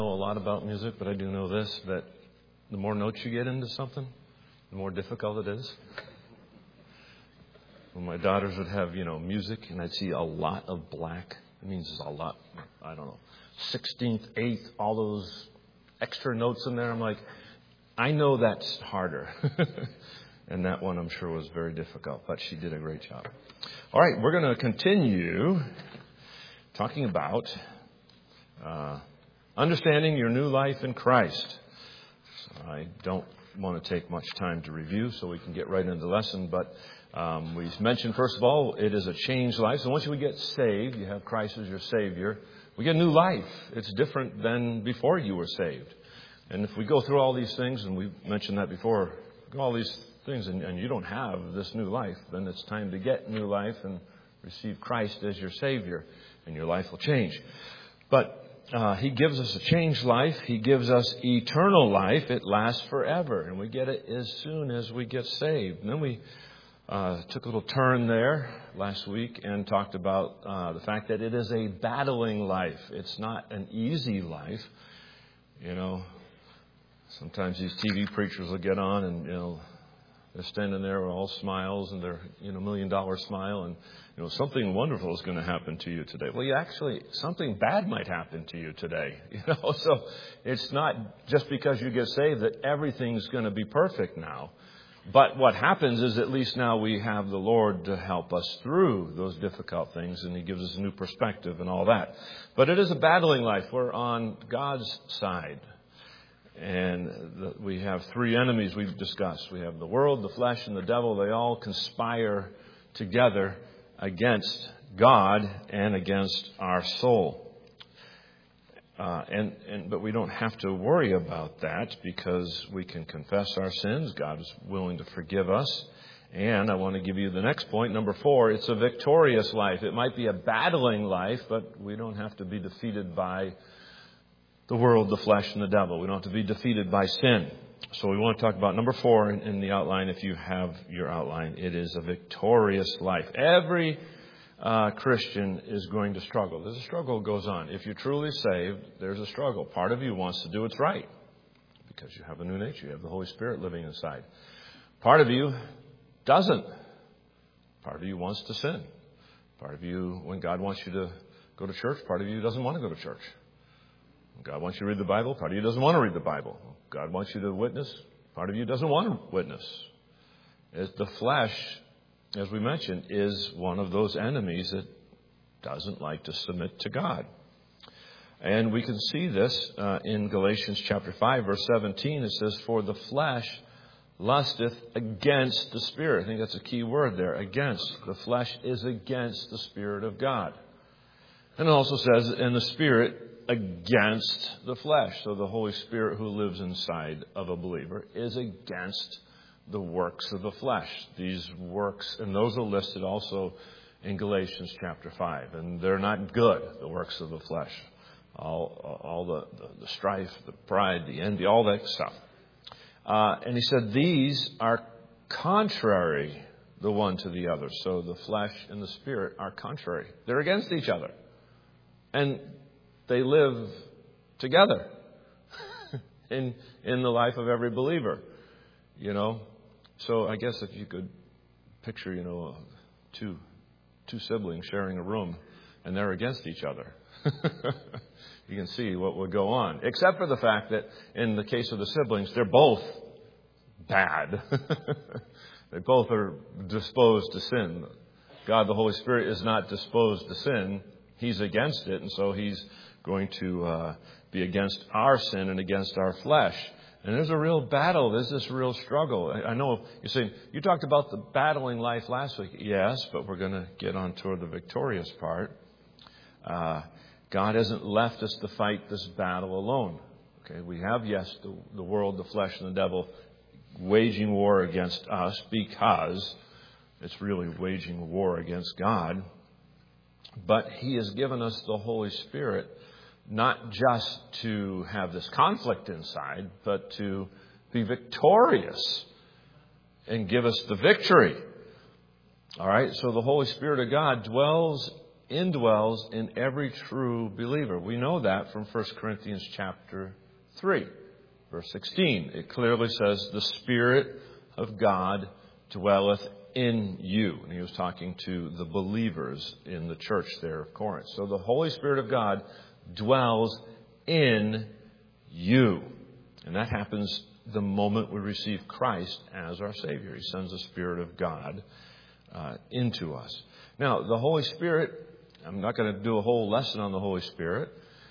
know a lot about music, but I do know this, that the more notes you get into something, the more difficult it is. When my daughters would have, music, and I'd see a lot of black, it means there's a lot, 16th, 8th, all those extra notes in there. I'm like, I know that's harder. And that one, I'm sure, was very difficult, but she did a great job. All right, we're going to continue talking about understanding your new life in Christ. I don't want to take much time to review, so we can get right into the lesson. But we mentioned, first of all, it is a changed life. So once we get saved, you have Christ as your Savior, we get a new life. It's different than before you were saved. And if we go through all these things, and we've mentioned that before, all these things, and you don't have this new life, then it's time to get new life and receive Christ as your Savior, and your life will change. But He gives us a changed life. He gives us eternal life. It lasts forever, and we get it as soon as we get saved. And then we took a little turn there last week and talked about the fact that it is a battling life. It's not an easy life. Sometimes these TV preachers will get on and, they're standing there with all smiles and their, $1 million smile, and, something wonderful is going to happen to you today. Well, something bad might happen to you today, So it's not just because you get saved that everything's going to be perfect now. But what happens is at least now we have the Lord to help us through those difficult things, and He gives us a new perspective and all that. But it is a battling life. We're on God's side. And we have three enemies we've discussed. We have the world, the flesh, and the devil. They all conspire together against God and against our soul. But we don't have to worry about that because we can confess our sins. God is willing to forgive us. And I want to give you the next point, number 4. It's a victorious life. It might be a battling life, but we don't have to be defeated by the world, the flesh, and the devil. We don't have to be defeated by sin. So we want to talk about number 4 in the outline. If you have your outline, it is a victorious life. Every Christian is going to struggle. There's a struggle that goes on. If you're truly saved, there's a struggle. Part of you wants to do what's right because you have a new nature. You have the Holy Spirit living inside. Part of you doesn't. Part of you wants to sin. Part of you, when God wants you to go to church, part of you doesn't want to go to church. God wants you to read the Bible. Part of you doesn't want to read the Bible. God wants you to witness. Part of you doesn't want to witness. The flesh, as we mentioned, is one of those enemies that doesn't like to submit to God. And we can see this in Galatians chapter 5, verse 17. It says, "For the flesh lusteth against the Spirit." I think that's a key word there. Against. The flesh is against the Spirit of God. And it also says, "And the Spirit against the flesh." So the Holy Spirit who lives inside of a believer is against the works of the flesh. These works, and those are listed also in Galatians chapter 5. And they're not good, the works of the flesh. All the strife, the pride, the envy, all that stuff. And he said these are contrary the one to the other. So the flesh and the spirit are contrary. They're against each other. And they live together in the life of every believer, So I guess if you could picture, two siblings sharing a room and they're against each other, you can see what would go on. Except for the fact that in the case of the siblings, they're both bad. They both are disposed to sin. God, the Holy Spirit, is not disposed to sin. He's against it, and so He's going to be against our sin and against our flesh. And there's a real battle. There's this real struggle. I know you're saying, you talked about the battling life last week. Yes, but we're going to get on toward the victorious part. God hasn't left us to fight this battle alone. Okay, we have, yes, the world, the flesh, and the devil waging war against us because it's really waging war against God. But He has given us the Holy Spirit not just to have this conflict inside, but to be victorious and give us the victory. All right, so the Holy Spirit of God dwells indwells in every true believer. We know that from 1 Corinthians chapter 3, verse 16. It clearly says, the Spirit of God dwelleth in you. And he was talking to the believers in the church there of Corinth. So the Holy Spirit of God dwells in you. And that happens the moment we receive Christ as our Savior. He sends the Spirit of God into us. Now, the Holy Spirit, I'm not going to do a whole lesson on the Holy Spirit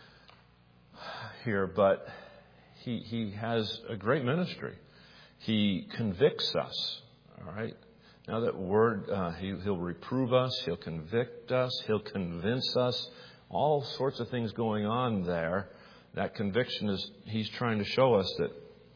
here, but He has a great ministry. He convicts us, all right? Now that word, He'll reprove us, He'll convict us, He'll convince us, all sorts of things going on there. That conviction is, He's trying to show us that,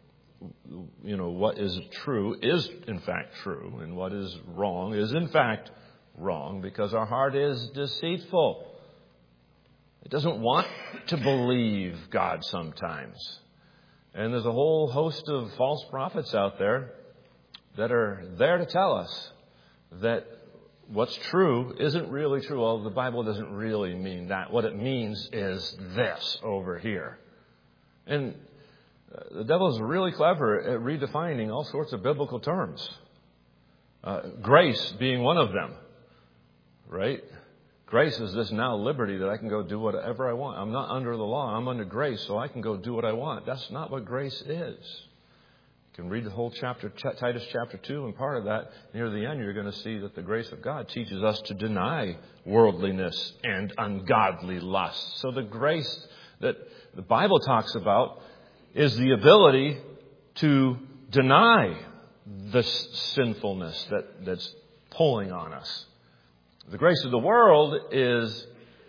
what is true is in fact true, and what is wrong is in fact wrong, because our heart is deceitful. It doesn't want to believe God sometimes. And there's a whole host of false prophets out there that are there to tell us that what's true isn't really true. Well, the Bible doesn't really mean that. What it means is this over here. And the devil is really clever at redefining all sorts of biblical terms. Grace being one of them, right? Grace is this now liberty that I can go do whatever I want. I'm not under the law. I'm under grace, so I can go do what I want. That's not what grace is. You can read the whole chapter, Titus chapter 2, and part of that, near the end, you're going to see that the grace of God teaches us to deny worldliness and ungodly lust. So the grace that the Bible talks about is the ability to deny the sinfulness that's pulling on us. The grace of the world is,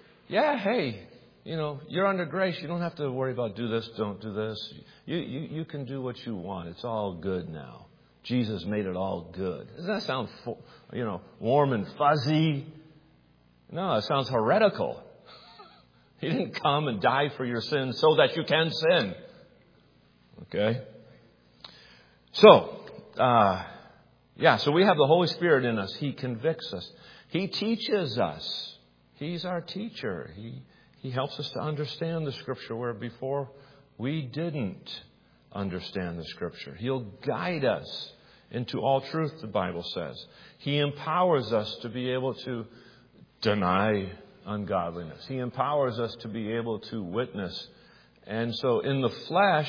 you're under grace. You don't have to worry about do this, don't do this. You can do what you want. It's all good now. Jesus made it all good. Doesn't that sound, warm and fuzzy? No, it sounds heretical. He didn't come and die for your sins so that you can sin. Okay? So we have the Holy Spirit in us. He convicts us. He teaches us. He's our teacher. He helps us to understand the Scripture where before we didn't understand the Scripture. He'll guide us into all truth, the Bible says. He empowers us to be able to deny ungodliness. He empowers us to be able to witness. And so in the flesh,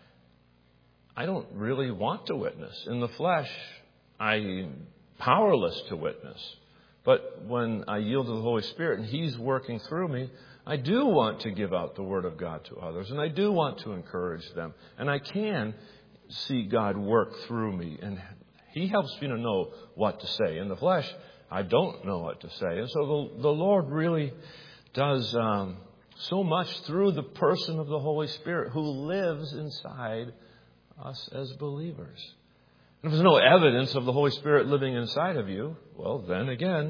I don't really want to witness. In the flesh, I'm powerless to witness. But when I yield to the Holy Spirit and He's working through me, I do want to give out the Word of God to others. And I do want to encourage them. And I can see God work through me. And He helps me to know what to say. In the flesh, I don't know what to say. And so the Lord really does so much through the person of the Holy Spirit who lives inside us as believers. And if there's no evidence of the Holy Spirit living inside of you, well, then again,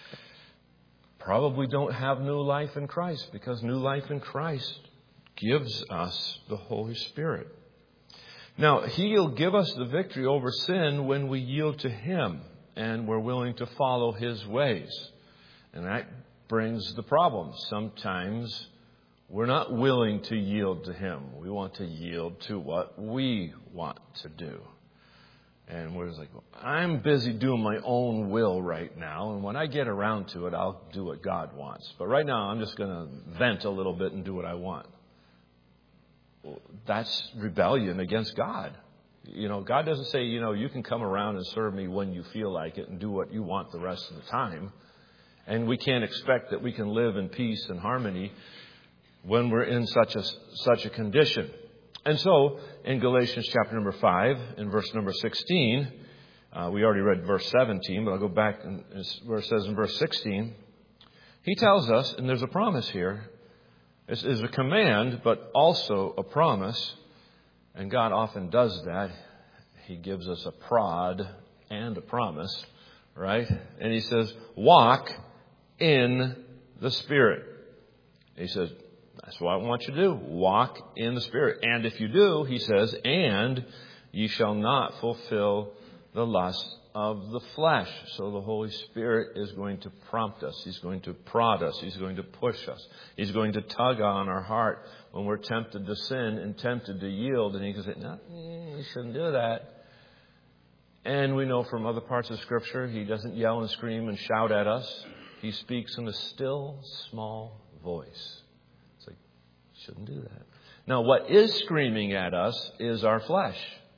probably don't have new life in Christ, because new life in Christ gives us the Holy Spirit. Now, He'll give us the victory over sin when we yield to Him and we're willing to follow His ways. And that brings the problem. Sometimes we're not willing to yield to Him. We want to yield to what we want to do. And we're just like, well, I'm busy doing my own will right now. And when I get around to it, I'll do what God wants. But right now, I'm just going to vent a little bit and do what I want. Well, that's rebellion against God. God doesn't say, you can come around and serve me when you feel like it and do what you want the rest of the time. And we can't expect that we can live in peace and harmony when we're in such a condition. And so, in Galatians chapter number 5, in verse number 16, we already read verse 17, but I'll go back where it says in verse 16, he tells us, and there's a promise here. This is a command, but also a promise. And God often does that. He gives us a prod and a promise, right? And He says, walk in the Spirit. He says, that's what I want you to do. Walk in the Spirit. And if you do, He says, and ye shall not fulfill the lust of the flesh. So the Holy Spirit is going to prompt us. He's going to prod us. He's going to push us. He's going to tug on our heart when we're tempted to sin and tempted to yield. And He can say, no, you shouldn't do that. And we know from other parts of Scripture, He doesn't yell and scream and shout at us. He speaks in a still, small voice. It's like, shouldn't do that. Now, what is screaming at us is our flesh.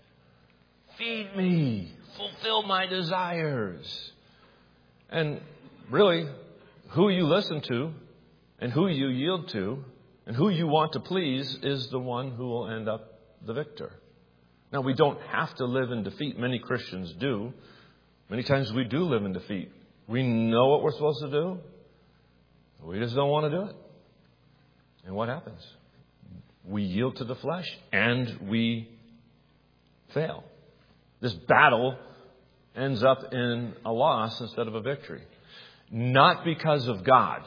Feed me. Fulfill my desires. And really, who you listen to and who you yield to and who you want to please is the one who will end up the victor. Now, we don't have to live in defeat. Many Christians do. Many times we do live in defeat. We know what we're supposed to do. We just don't want to do it. And what happens? We yield to the flesh and we fail. This battle ends up in a loss instead of a victory. Not because of God.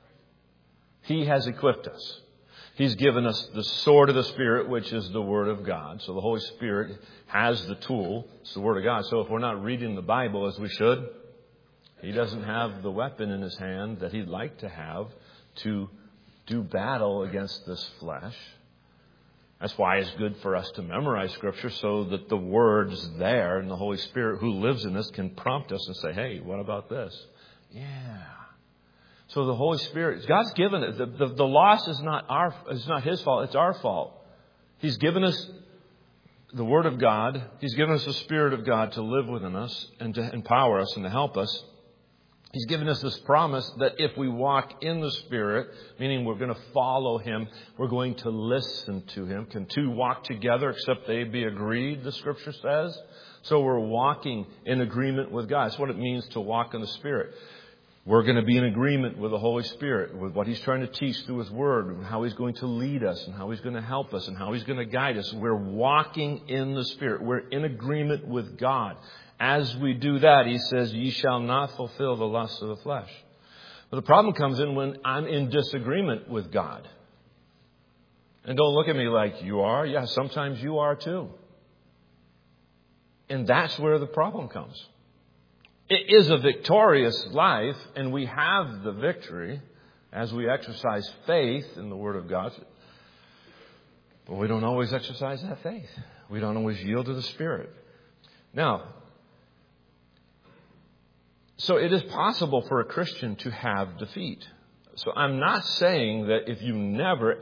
He has equipped us. He's given us the sword of the Spirit, which is the Word of God. So the Holy Spirit has the tool. It's the Word of God. So if we're not reading the Bible as we should, He doesn't have the weapon in His hand that He'd like to have to do battle against this flesh. That's why it's good for us to memorize Scripture so that the Word's there and the Holy Spirit who lives in us can prompt us and say, hey, what about this? Yeah. So the Holy Spirit, God's given it. The loss is not His fault. It's our fault. He's given us the Word of God. He's given us the Spirit of God to live within us and to empower us and to help us. He's given us this promise that if we walk in the Spirit, meaning we're going to follow Him, we're going to listen to Him. Can two walk together except they be agreed, the Scripture says? So we're walking in agreement with God. That's what it means to walk in the Spirit. We're going to be in agreement with the Holy Spirit, with what He's trying to teach through His Word, and how He's going to lead us, and how He's going to help us, and how He's going to guide us. We're walking in the Spirit. We're in agreement with God. As we do that, He says, ye shall not fulfill the lusts of the flesh. But the problem comes in when I'm in disagreement with God. And don't look at me like you are. Yeah, sometimes you are too. And that's where the problem comes. It is a victorious life, and we have the victory as we exercise faith in the Word of God. But we don't always exercise that faith. We don't always yield to the Spirit. Now, so it is possible for a Christian to have defeat. So I'm not saying that if you never,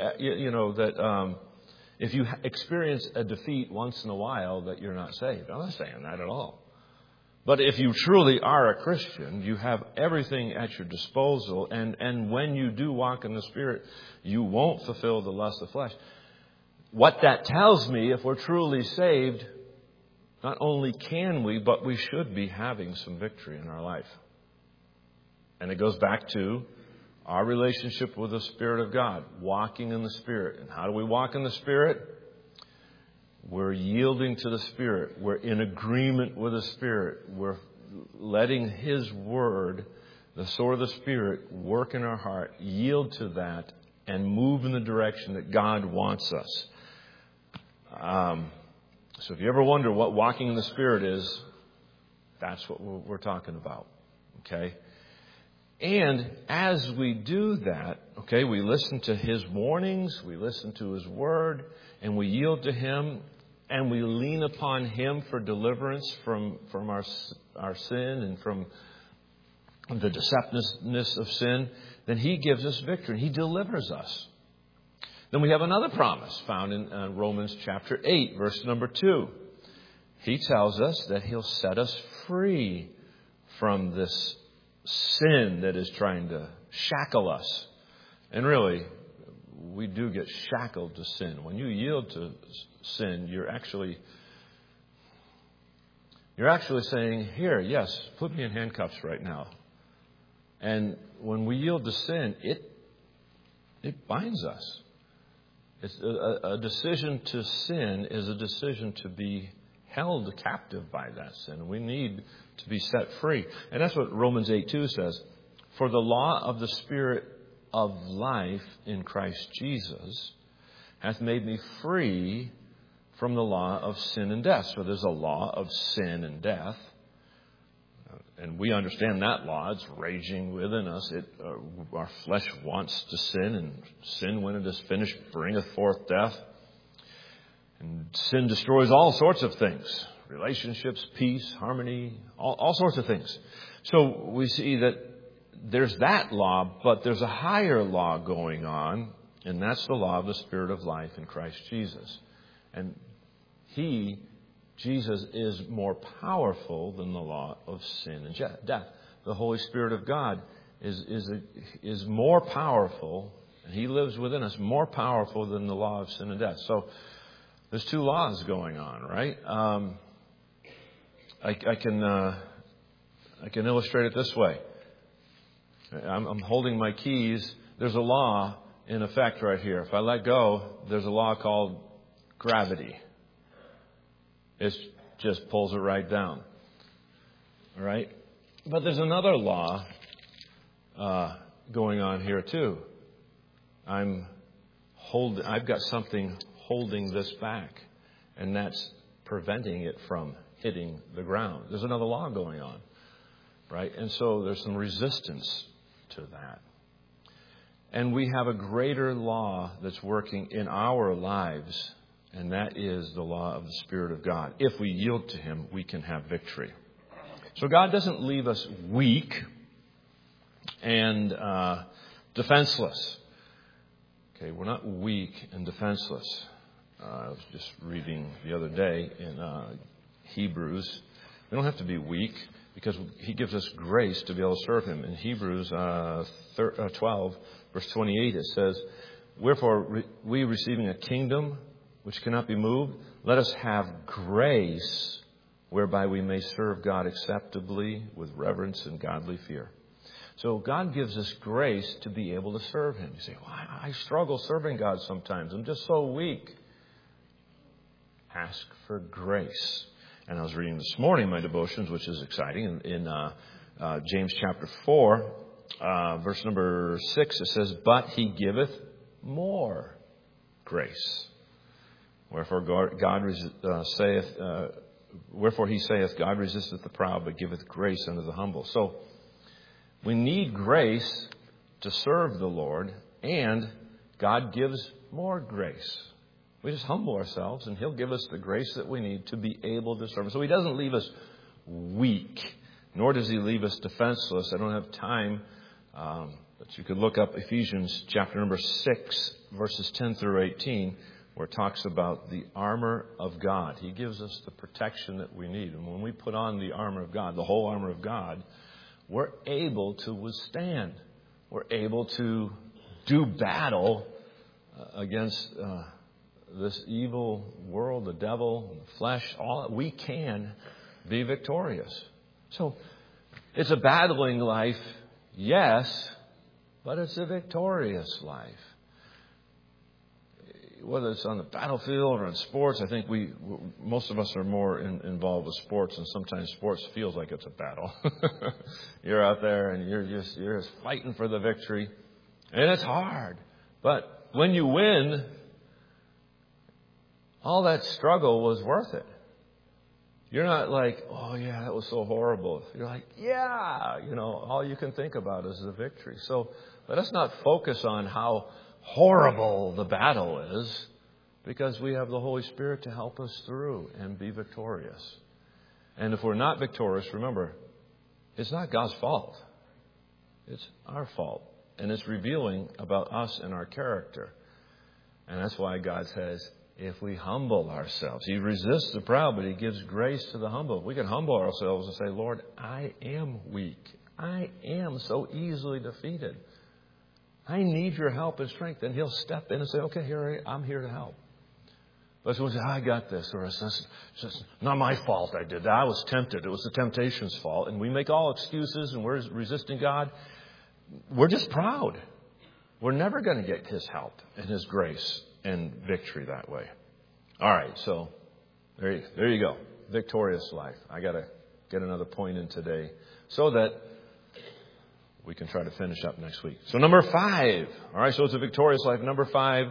if you experience a defeat once in a while that you're not saved. I'm not saying that at all. But if you truly are a Christian, you have everything at your disposal. And when you do walk in the Spirit, you won't fulfill the lust of the flesh. What that tells me, if we're truly saved, not only can we, but we should be having some victory in our life. And it goes back to our relationship with the Spirit of God, walking in the Spirit. And how do we walk in the Spirit? We're yielding to the Spirit. We're in agreement with the Spirit. We're letting His Word, the sword of the Spirit, work in our heart, yield to that, and move in the direction that God wants us. So if you ever wonder what walking in the Spirit is, that's what we're talking about. Okay? And as we do that, okay, we listen to His warnings, we listen to His Word, and we yield to Him, and we lean upon Him for deliverance from our sin and from the deceptiveness of sin, then He gives us victory. He delivers us. Then we have another promise found in Romans chapter 8, verse number 2. He tells us that He'll set us free from this sin that is trying to shackle us. And really, we do get shackled to sin. When you yield to sin, you're actually saying, here, yes, put me in handcuffs right now. And when we yield to sin, it binds us. It's a decision to sin is a decision to be held captive by that sin. We need to be set free. And that's what Romans 8:2 says. For the law of the Spirit of life in Christ Jesus hath made me free from the law of sin and death. So there's a law of sin and death. And we understand that law. It's raging within us. Our flesh wants to sin, and sin, when it is finished, bringeth forth death. And sin destroys all sorts of things. Relationships, peace, harmony, all sorts of things. So we see that there's that law, but there's a higher law going on, and that's the law of the Spirit of life in Christ Jesus. And Jesus is more powerful than the law of sin and death. The Holy Spirit of God is more powerful, and He lives within us, more powerful than the law of sin and death. So there's two laws going on, right? I can illustrate it this way. I'm holding my keys. There's a law in effect right here. If I let go, there's a law called gravity. It just pulls it right down. All right? But there's another law going on here too. I've got something holding this back, and that's preventing it from hitting the ground. There's another law going on, right? And so there's some resistance to that. And we have a greater law that's working in our lives, and that is the law of the Spirit of God. If we yield to Him, we can have victory. So God doesn't leave us weak and defenseless. Okay, we're not weak and defenseless. I was just reading the other day in Hebrews. We don't have to be weak because He gives us grace to be able to serve Him. In Hebrews 12, verse 28, it says, "Wherefore, we receiving a kingdom which cannot be moved, let us have grace whereby we may serve God acceptably with reverence and godly fear." So God gives us grace to be able to serve Him. You say, well, I struggle serving God sometimes. I'm just so weak. Ask for grace. And I was reading this morning my devotions, which is exciting. In James chapter 4, verse number 6, it says, "But He giveth more grace. Wherefore He saith, God resisteth the proud, but giveth grace unto the humble." So we need grace to serve the Lord, and God gives more grace. We just humble ourselves, and He'll give us the grace that we need to be able to serve Him. So He doesn't leave us weak, nor does He leave us defenseless. I don't have time, but you could look up Ephesians chapter number 6, verses 10 through 18, where it talks about the armor of God. He gives us the protection that we need. And when we put on the armor of God, the whole armor of God, we're able to withstand. We're able to do battle against this evil world, the devil, the flesh. We can be victorious. So it's a battling life, yes, but it's a victorious life. Whether it's on the battlefield or in sports, I think most of us are more involved with sports, and sometimes sports feels like it's a battle. You're out there and you're just fighting for the victory, and it's hard. But when you win, all that struggle was worth it. You're not like, oh yeah, that was so horrible. You're like, yeah, all you can think about is the victory. So let us not focus on how horrible the battle is, because we have the Holy Spirit to help us through and be victorious. And if we're not victorious, remember, it's not God's fault. It's our fault. And it's revealing about us and our character. And that's why God says, if we humble ourselves, He resists the proud, but He gives grace to the humble. We can humble ourselves and say, Lord, I am weak. I am so easily defeated. I need your help and strength. And He'll step in and say, okay, I'm here to help. But someone says, I got this. Or it's not my fault I did that. I was tempted. It was the temptation's fault. And we make all excuses and we're resisting God. We're just proud. We're never going to get His help and His grace and victory that way. All right, so there you go. Victorious life. I got to get another point in today so that we can try to finish up next week. So number 5. All right, so it's a victorious life. Number 5,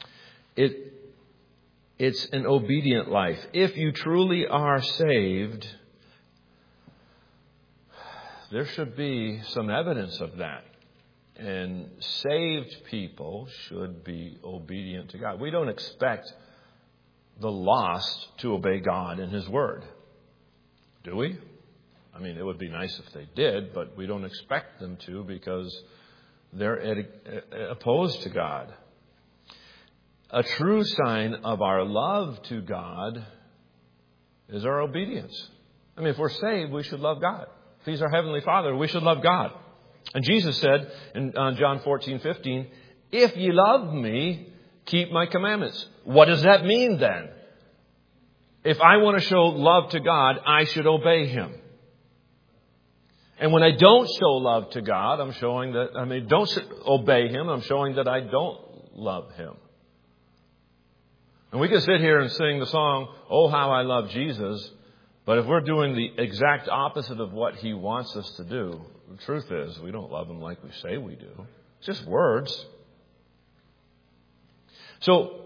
it's an obedient life. If you truly are saved, there should be some evidence of that. And saved people should be obedient to God. We don't expect the lost to obey God and His Word. Do we? I mean, it would be nice if they did, but we don't expect them to because they're opposed to God. A true sign of our love to God is our obedience. I mean, if we're saved, we should love God. If He's our Heavenly Father, we should love God. And Jesus said in John 14:15, "If ye love me, keep my commandments." What does that mean then? If I want to show love to God, I should obey Him. And when I don't show love to God, don't obey Him, I'm showing that I don't love Him. And we can sit here and sing the song, "Oh, how I love Jesus," but if we're doing the exact opposite of what He wants us to do, the truth is we don't love Him like we say we do. It's just words. So,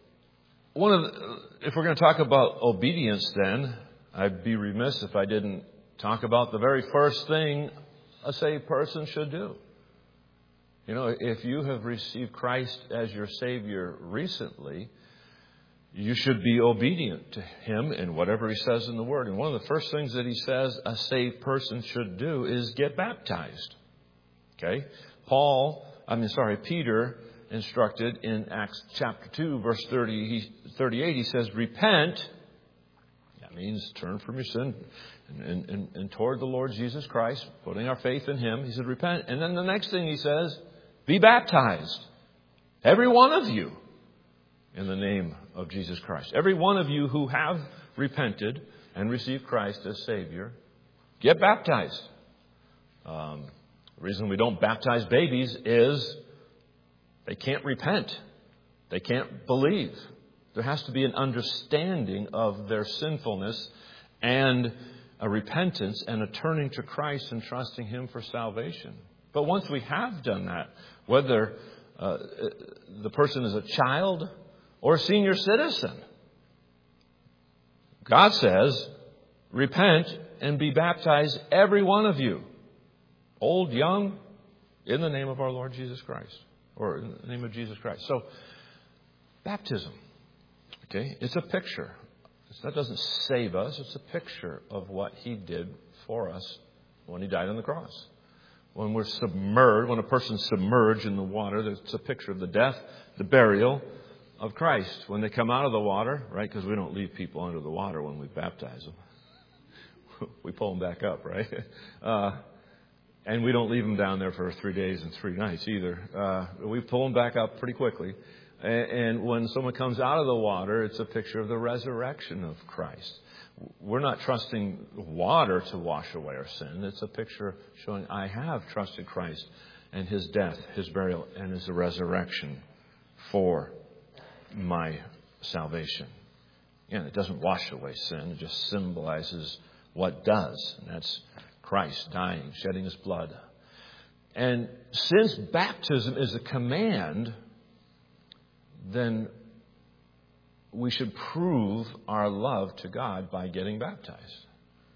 if we're going to talk about obedience then, I'd be remiss if I didn't talk about the very first thing a saved person should do. You know, if you have received Christ as your Savior recently, you should be obedient to Him in whatever He says in the Word. And one of the first things that He says a saved person should do is get baptized. Okay? Peter instructed in Acts chapter 2, verse 38, he says, "Repent." That means turn from your sin and toward the Lord Jesus Christ, putting our faith in Him. He said, "Repent." And then the next thing He says, "Be baptized, every one of you, in the name of Jesus Christ." Every one of you who have repented and received Christ as Savior, get baptized. The reason we don't baptize babies is they can't repent. They can't believe. There has to be an understanding of their sinfulness and a repentance and a turning to Christ and trusting Him for salvation. But once we have done that, whether the person is a child or a senior citizen, God says, "Repent and be baptized, every one of you, old, young, in the name of our Lord Jesus Christ," or in the name of Jesus Christ. So, baptism, okay, it's a picture. That doesn't save us. It's a picture of what He did for us when He died on the cross. When we're submerged, when a person's submerged in the water, it's a picture of the death, the burial of Christ. When they come out of the water, right, because we don't leave people under the water when we baptize them. We pull them back up, right? And we don't leave them down there for 3 days and 3 nights either. We pull them back up pretty quickly. And when someone comes out of the water, it's a picture of the resurrection of Christ. We're not trusting water to wash away our sin. It's a picture showing I have trusted Christ and His death, His burial, and His resurrection for my salvation. Again, it doesn't wash away sin. It just symbolizes what does. And that's Christ dying, shedding His blood. And since baptism is a command, then we should prove our love to God by getting baptized.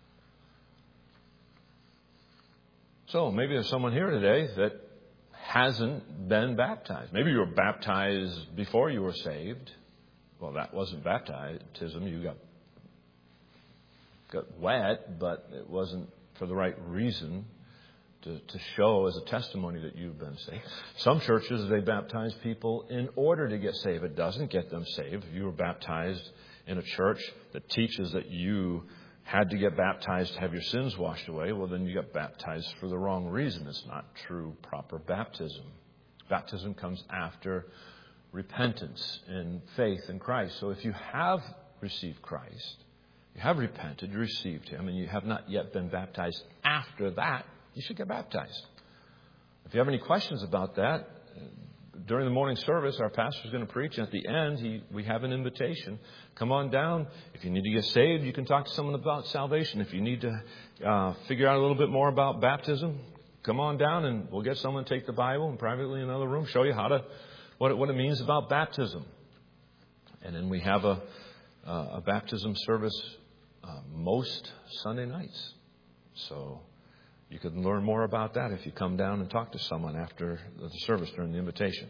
So maybe there's someone here today that hasn't been baptized. Maybe you were baptized before you were saved. Well, that wasn't baptism. You got wet, but it wasn't for the right reason. To show as a testimony that you've been saved. Some churches, they baptize people in order to get saved. It doesn't get them saved. If you were baptized in a church that teaches that you had to get baptized to have your sins washed away, well, then you got baptized for the wrong reason. It's not true, proper baptism. Baptism comes after repentance and faith in Christ. So if you have received Christ, you have repented, you received Him, and you have not yet been baptized after that, you should get baptized. If you have any questions about that, during the morning service, our pastor is going to preach. And at the end, we have an invitation. Come on down. If you need to get saved, you can talk to someone about salvation. If you need to figure out a little bit more about baptism, come on down and we'll get someone to take the Bible and privately in another room, show you what it means about baptism. And then we have a baptism service most Sunday nights. So You can learn more about that if you come down and talk to someone after the service during the invitation.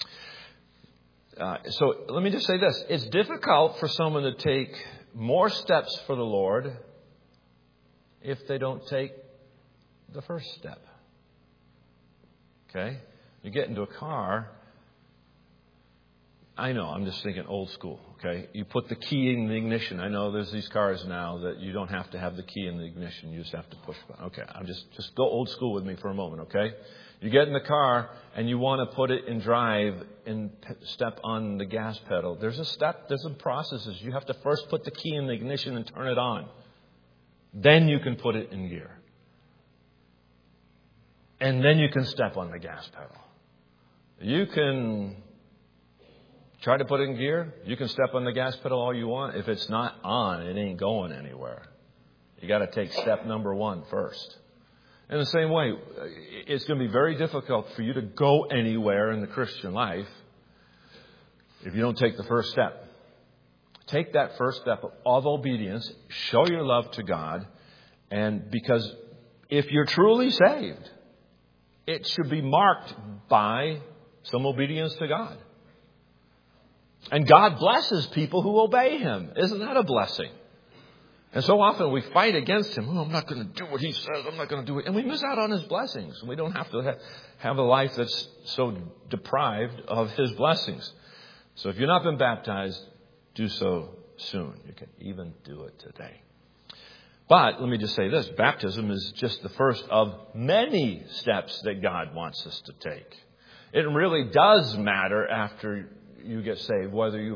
So let me just say this. It's difficult for someone to take more steps for the Lord if they don't take the first step. Okay? You get into a car. I know, I'm just thinking old school. Okay? You put the key in the ignition. I know there's these cars now that you don't have to have the key in the ignition. You just have to push. Okay, I'm just go old school with me for a moment. Okay? You get in the car and you want to put it in drive and step on the gas pedal. There's some processes. You have to first put the key in the ignition and turn it on. Then you can put it in gear. And then you can step on the gas pedal. You can try to put it in gear. You can step on the gas pedal all you want. If it's not on, it ain't going anywhere. You got to take step number 1 first. In the same way, it's going to be very difficult for you to go anywhere in the Christian life if you don't take the first step. Take that first step of obedience. Show your love to God. And because if you're truly saved, it should be marked by some obedience to God. And God blesses people who obey Him. Isn't that a blessing? And so often we fight against Him. I'm not going to do what He says. I'm not going to do it. And we miss out on His blessings. We don't have to have a life that's so deprived of His blessings. So if you've not been baptized, do so soon. You can even do it today. But let me just say this. Baptism is just the first of many steps that God wants us to take. It really does matter after you get saved whether you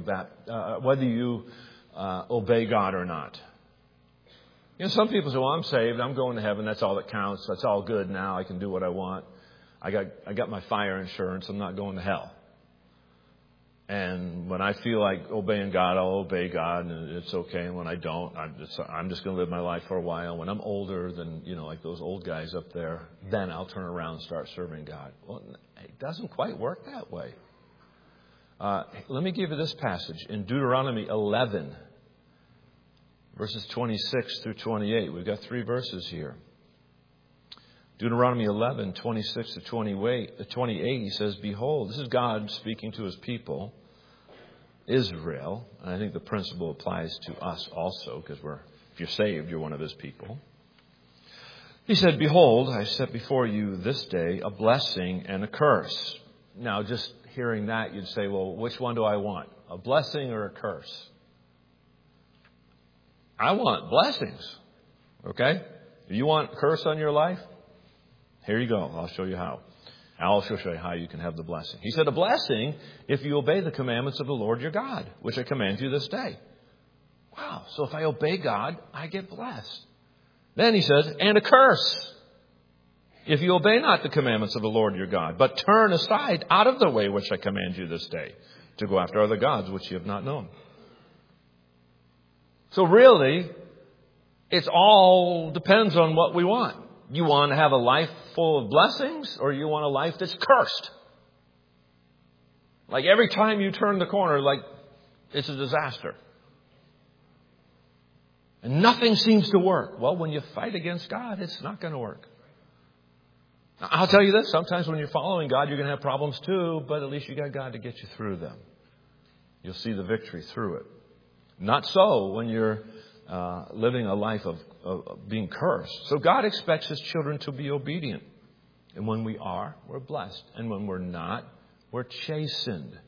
obey God or not. You know, some people say, well, I'm saved. I'm going to heaven. That's all that counts. That's all good now. I can do what I want. I got my fire insurance. I'm not going to hell. And when I feel like obeying God, I'll obey God, and it's okay. And when I don't, I'm just going to live my life for a while. When I'm older than, like those old guys up there, then I'll turn around and start serving God. Well, it doesn't quite work that way. Let me give you this passage in Deuteronomy 11, verses 26 through 28. We've got 3 verses here. Deuteronomy 11, 26 to 28, he says, Behold, this is God speaking to His people, Israel. And I think the principle applies to us also, because if you're saved, you're one of His people. He said, Behold, I set before you this day a blessing and a curse. Now, just hearing that, you'd say, well, which one do I want? A blessing or a curse? I want blessings. Okay? Do you want a curse on your life? Here you go. I'll show you how. I'll also show you how you can have the blessing. He said, a blessing if you obey the commandments of the Lord your God, which I command you this day. Wow. So if I obey God, I get blessed. Then he says, and a curse if you obey not the commandments of the Lord your God, but turn aside out of the way which I command you this day to go after other gods which you have not known. So really, it all depends on what we want. You want to have a life full of blessings, or you want a life that's cursed? Like every time you turn the corner, like it's a disaster. And nothing seems to work. Well, when you fight against God, it's not going to work. Now, I'll tell you this. Sometimes when you're following God, you're going to have problems too, but at least you got God to get you through them. You'll see the victory through it. Not so when you're living a life of being cursed. So God expects His children to be obedient. And when we are, we're blessed. And when we're not, we're chastened.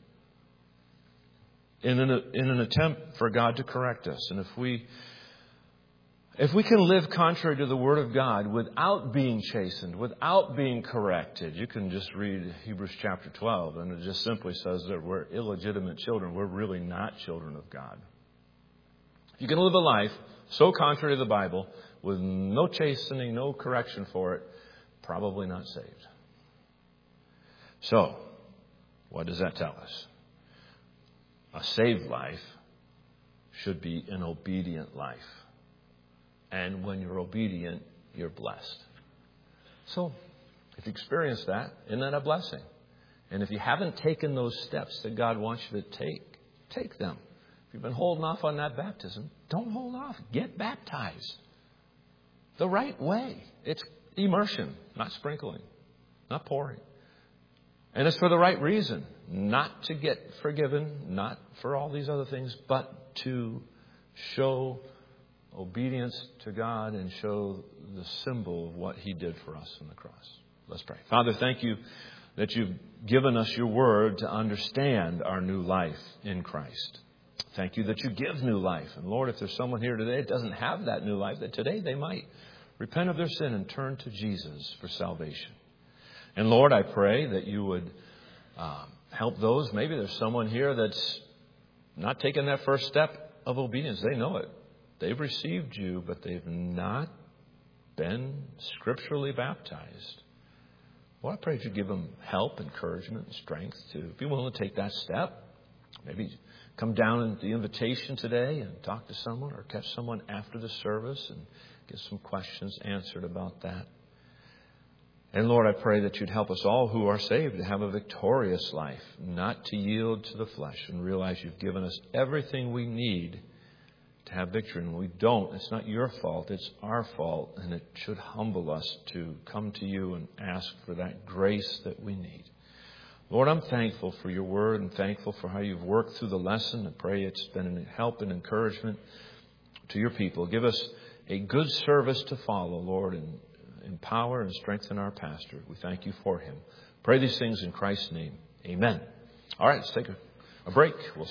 In an attempt for God to correct us. And if we can live contrary to the Word of God without being chastened, without being corrected, you can just read Hebrews chapter 12, and it just simply says that we're illegitimate children. We're really not children of God. If you can live a life so contrary to the Bible, with no chastening, no correction for it, probably not saved. So, what does that tell us? A saved life should be an obedient life. And when you're obedient, you're blessed. So, if you experience that, isn't that a blessing? And if you haven't taken those steps that God wants you to take them. If you've been holding off on that baptism, don't hold off. Get baptized. The right way. It's immersion, not sprinkling, not pouring. And it's for the right reason, not to get forgiven, not for all these other things, but to show obedience to God and show the symbol of what He did for us on the cross. Let's pray. Father, thank you that you've given us your word to understand our new life in Christ. Thank you that you give new life. And Lord, if there's someone here today that doesn't have that new life, that today they might repent of their sin and turn to Jesus for salvation. And Lord, I pray that you would help those. Maybe there's someone here that's not taken that first step of obedience. They know it. They've received you, but they've not been scripturally baptized. Well, I pray that you give them help, encouragement, and strength to be willing to take that step. Maybe come down at the invitation today and talk to someone or catch someone after the service and get some questions answered about that. And Lord, I pray that you'd help us all who are saved to have a victorious life, not to yield to the flesh, and realize you've given us everything we need to have victory. And when we don't, it's not your fault, it's our fault. And it should humble us to come to you and ask for that grace that we need. Lord, I'm thankful for your word and thankful for how you've worked through the lesson. I pray it's been a help and encouragement to your people. Give us a good service to follow, Lord, and empower and strengthen our pastor. We thank you for him. Pray these things in Christ's name. Amen. All right, let's take a break. We'll